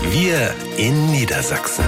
Wir in Niedersachsen.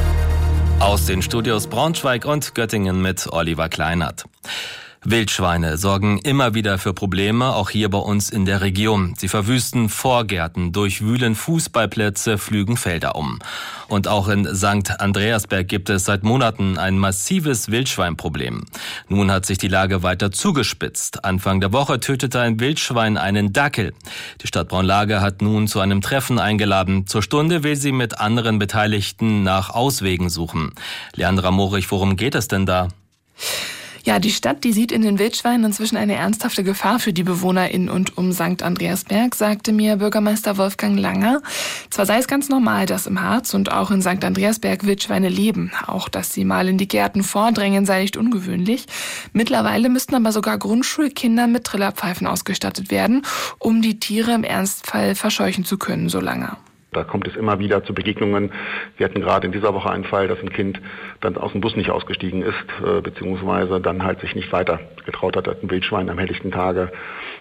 Aus den Studios Braunschweig und Göttingen mit Oliver Kleinert. Wildschweine sorgen immer wieder für Probleme, auch hier bei uns in der Region. Sie verwüsten Vorgärten, durchwühlen Fußballplätze, pflügen Felder um. Und auch in St. Andreasberg gibt es seit Monaten ein massives Wildschweinproblem. Nun hat sich die Lage weiter zugespitzt. Anfang der Woche tötete ein Wildschwein einen Dackel. Die Stadt Braunlage hat nun zu einem Treffen eingeladen. Zur Stunde will sie mit anderen Beteiligten nach Auswegen suchen. Leandra Morich, worum geht es denn da? Ja, die Stadt, die sieht in den Wildschweinen inzwischen eine ernsthafte Gefahr für die Bewohner in und um St. Andreasberg, sagte mir Bürgermeister Wolfgang Langer. Zwar sei es ganz normal, dass im Harz und auch in St. Andreasberg Wildschweine leben. Auch, dass sie mal in die Gärten vordrängen, sei nicht ungewöhnlich. Mittlerweile müssten aber sogar Grundschulkinder mit Trillerpfeifen ausgestattet werden, um die Tiere im Ernstfall verscheuchen zu können, so Langer. Da kommt es immer wieder zu Begegnungen. Wir hatten gerade in dieser Woche einen Fall, dass ein Kind dann aus dem Bus nicht ausgestiegen ist, beziehungsweise dann halt sich nicht weiter getraut hat, dass ein Wildschwein am helllichten Tage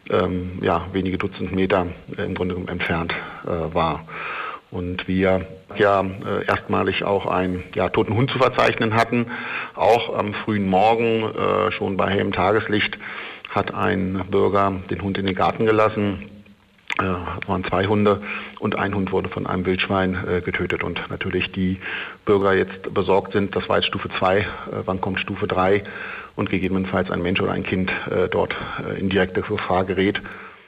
wenige Dutzend Meter im Grunde entfernt war. Und wir erstmalig auch einen toten Hund zu verzeichnen hatten. Auch am frühen Morgen, schon bei hellem Tageslicht, hat ein Bürger den Hund in den Garten gelassen. Es waren 2 Hunde und ein Hund wurde von einem Wildschwein getötet. Und natürlich die Bürger jetzt besorgt sind, das war jetzt Stufe 2, wann kommt Stufe 3 und gegebenenfalls ein Mensch oder ein Kind dort in direkte Gefahr gerät.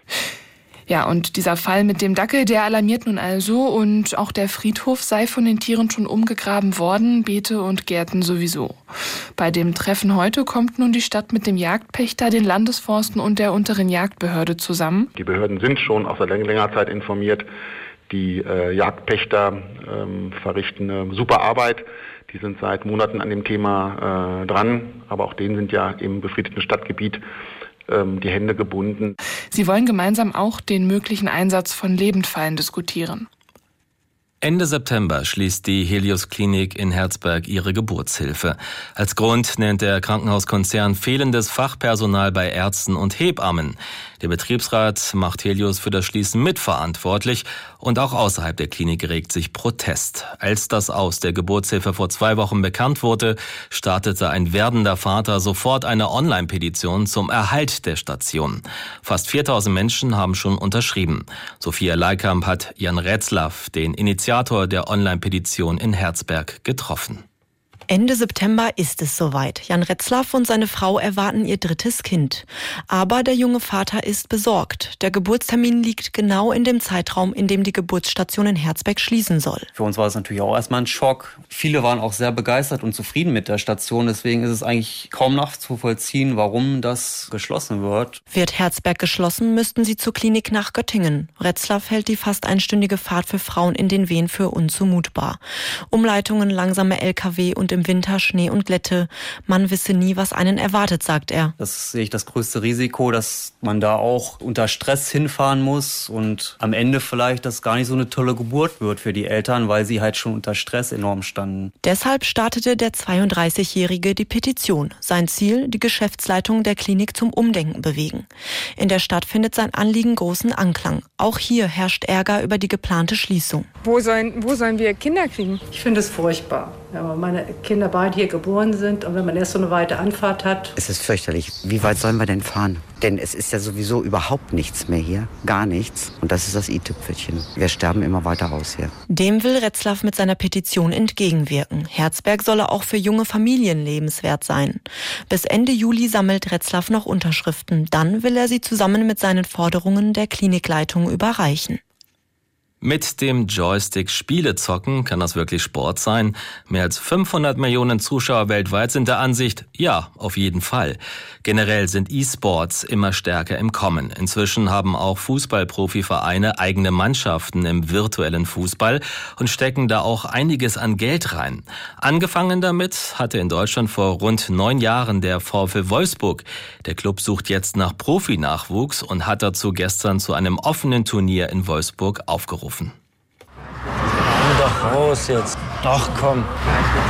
Ja, und dieser Fall mit dem Dackel, der alarmiert nun also, und auch der Friedhof sei von den Tieren schon umgegraben worden, Beete und Gärten sowieso. Bei dem Treffen heute kommt nun die Stadt mit dem Jagdpächter, den Landesforsten und der unteren Jagdbehörde zusammen. Die Behörden sind schon auch seit längerer Zeit informiert. Die Jagdpächter verrichten eine super Arbeit. Die sind seit Monaten an dem Thema dran, aber auch denen sind ja im befriedeten Stadtgebiet die Hände gebunden. Sie wollen gemeinsam auch den möglichen Einsatz von Lebendfallen diskutieren. Ende September schließt die Helios Klinik in Herzberg ihre Geburtshilfe. Als Grund nennt der Krankenhauskonzern fehlendes Fachpersonal bei Ärzten und Hebammen. Der Betriebsrat macht Helios für das Schließen mitverantwortlich und auch außerhalb der Klinik regt sich Protest. Als das Aus der Geburtshilfe vor 2 Wochen bekannt wurde, startete ein werdender Vater sofort eine Online-Petition zum Erhalt der Station. Fast 4000 Menschen haben schon unterschrieben. Sophia Leikamp hat Jan Retzlaff, den Initiator der Online-Petition in Herzberg, getroffen. Ende September ist es soweit. Jan Retzlaff und seine Frau erwarten ihr 3. Kind. Aber der junge Vater ist besorgt. Der Geburtstermin liegt genau in dem Zeitraum, in dem die Geburtsstation in Herzberg schließen soll. Für uns war es natürlich auch erstmal ein Schock. Viele waren auch sehr begeistert und zufrieden mit der Station. Deswegen ist es eigentlich kaum nachzuvollziehen, warum das geschlossen wird. Wird Herzberg geschlossen, müssten sie zur Klinik nach Göttingen. Retzlaff hält die fast einstündige Fahrt für Frauen in den Wehen für unzumutbar. Umleitungen, langsame LKW und im Winter Schnee und Glätte. Man wisse nie, was einen erwartet, sagt er. Das sehe ich das größte Risiko, dass man da auch unter Stress hinfahren muss und am Ende vielleicht das gar nicht so eine tolle Geburt wird für die Eltern, weil sie halt schon unter Stress enorm standen. Deshalb startete der 32-Jährige die Petition. Sein Ziel, die Geschäftsleitung der Klinik zum Umdenken bewegen. In der Stadt findet sein Anliegen großen Anklang. Auch hier herrscht Ärger über die geplante Schließung. Wo sollen wir Kinder kriegen? Ich finde es furchtbar, wenn meine Kinder beide hier geboren sind und wenn man erst so eine weite Anfahrt hat. Es ist fürchterlich. Wie weit sollen wir denn fahren? Denn es ist ja sowieso überhaupt nichts mehr hier. Gar nichts. Und das ist das i-Tüpfelchen. Wir sterben immer weiter raus hier. Dem will Retzlaff mit seiner Petition entgegenwirken. Herzberg solle auch für junge Familien lebenswert sein. Bis Ende Juli sammelt Retzlaff noch Unterschriften. Dann will er sie zusammen mit seinen Forderungen der Klinikleitung überreichen. Mit dem Joystick Spiele zocken, kann das wirklich Sport sein? Mehr als 500 Millionen Zuschauer weltweit sind der Ansicht, ja, auf jeden Fall. Generell sind E-Sports immer stärker im Kommen. Inzwischen haben auch Fußballprofivereine eigene Mannschaften im virtuellen Fußball und stecken da auch einiges an Geld rein. Angefangen damit hatte in Deutschland vor rund 9 Jahren der VfL Wolfsburg. Der Club sucht jetzt nach Profi-Nachwuchs und hat dazu gestern zu einem offenen Turnier in Wolfsburg aufgerufen. Komm doch raus jetzt. Doch, komm.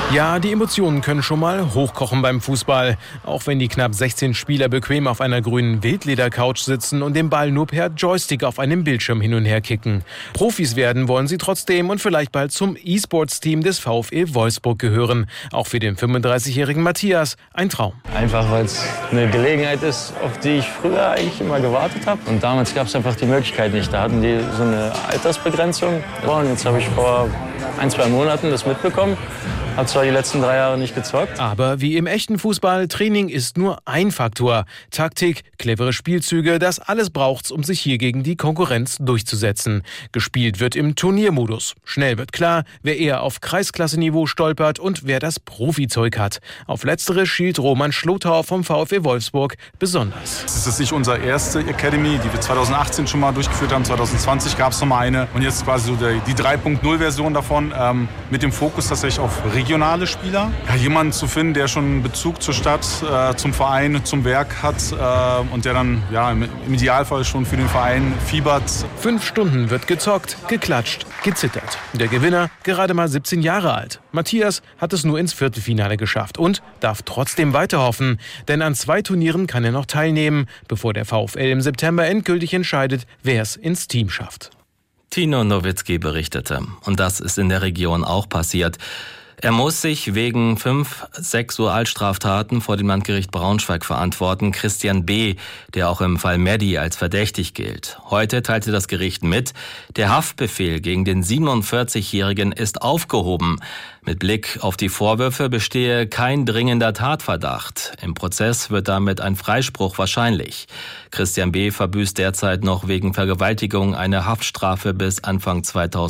Ja, die Emotionen können schon mal hochkochen beim Fußball. Auch wenn die knapp 16 Spieler bequem auf einer grünen Wildledercouch sitzen und den Ball nur per Joystick auf einem Bildschirm hin und her kicken. Profis werden wollen sie trotzdem und vielleicht bald zum E-Sports-Team des VfL Wolfsburg gehören. Auch für den 35-jährigen Matthias ein Traum. Einfach, weil es eine Gelegenheit ist, auf die ich früher eigentlich immer gewartet habe. Und damals gab es einfach die Möglichkeit nicht. Da hatten die so eine Altersbegrenzung. Und jetzt habe ich vor 1-2 Monaten das mitbekommen. Habe zwar die letzten 3 Jahre nicht gezockt. Aber wie im echten Fußball, Training ist nur ein Faktor. Taktik, clevere Spielzüge, das alles braucht's, um sich hier gegen die Konkurrenz durchzusetzen. Gespielt wird im Turniermodus. Schnell wird klar, wer eher auf Kreisklasse-Niveau stolpert und wer das Profizeug hat. Auf letztere schielt Roman Schlotauer vom VfL Wolfsburg besonders. Das ist nicht unsere erste Academy, die wir 2018 schon mal durchgeführt haben. 2020 gab es noch mal eine. Und jetzt quasi so die 3.0-Version davon mit dem Fokus tatsächlich auf regionale Spieler. Ja, jemanden zu finden, der schon einen Bezug zur Stadt, zum Verein, zum Werk hat und der dann im Idealfall schon für den Verein fiebert. 5 Stunden wird gezockt, geklatscht, gezittert. Der Gewinner gerade mal 17 Jahre alt. Matthias hat es nur ins Viertelfinale geschafft und darf trotzdem weiter hoffen. Denn an 2 Turnieren kann er noch teilnehmen, bevor der VfL im September endgültig entscheidet, wer es ins Team schafft. Tino Nowitzki berichtete. Und das ist in der Region auch passiert. Er muss sich wegen 5 Sexualstraftaten vor dem Landgericht Braunschweig verantworten. Christian B., der auch im Fall Mehdi als verdächtig gilt. Heute teilte das Gericht mit, der Haftbefehl gegen den 47-Jährigen ist aufgehoben. Mit Blick auf die Vorwürfe bestehe kein dringender Tatverdacht. Im Prozess wird damit ein Freispruch wahrscheinlich. Christian B. verbüßt derzeit noch wegen Vergewaltigung eine Haftstrafe bis Anfang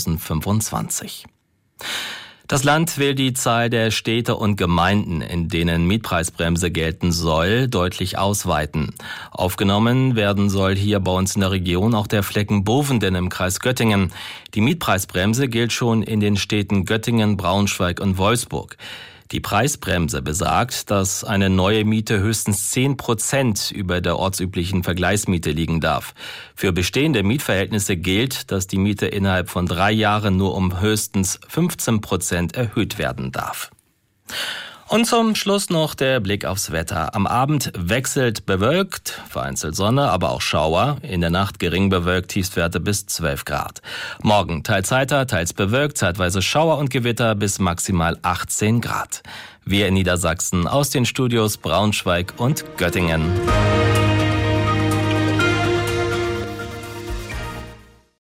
2025. Das Land will die Zahl der Städte und Gemeinden, in denen Mietpreisbremse gelten soll, deutlich ausweiten. Aufgenommen werden soll hier bei uns in der Region auch der Flecken Bovenden im Kreis Göttingen. Die Mietpreisbremse gilt schon in den Städten Göttingen, Braunschweig und Wolfsburg. Die Preisbremse besagt, dass eine neue Miete höchstens 10% über der ortsüblichen Vergleichsmiete liegen darf. Für bestehende Mietverhältnisse gilt, dass die Miete innerhalb von 3 Jahren nur um höchstens 15% erhöht werden darf. Und zum Schluss noch der Blick aufs Wetter. Am Abend wechselt bewölkt, vereinzelt Sonne, aber auch Schauer. In der Nacht gering bewölkt, Tiefstwerte bis 12 Grad. Morgen teils heiter, teils bewölkt, zeitweise Schauer und Gewitter bis maximal 18 Grad. Wir in Niedersachsen aus den Studios Braunschweig und Göttingen.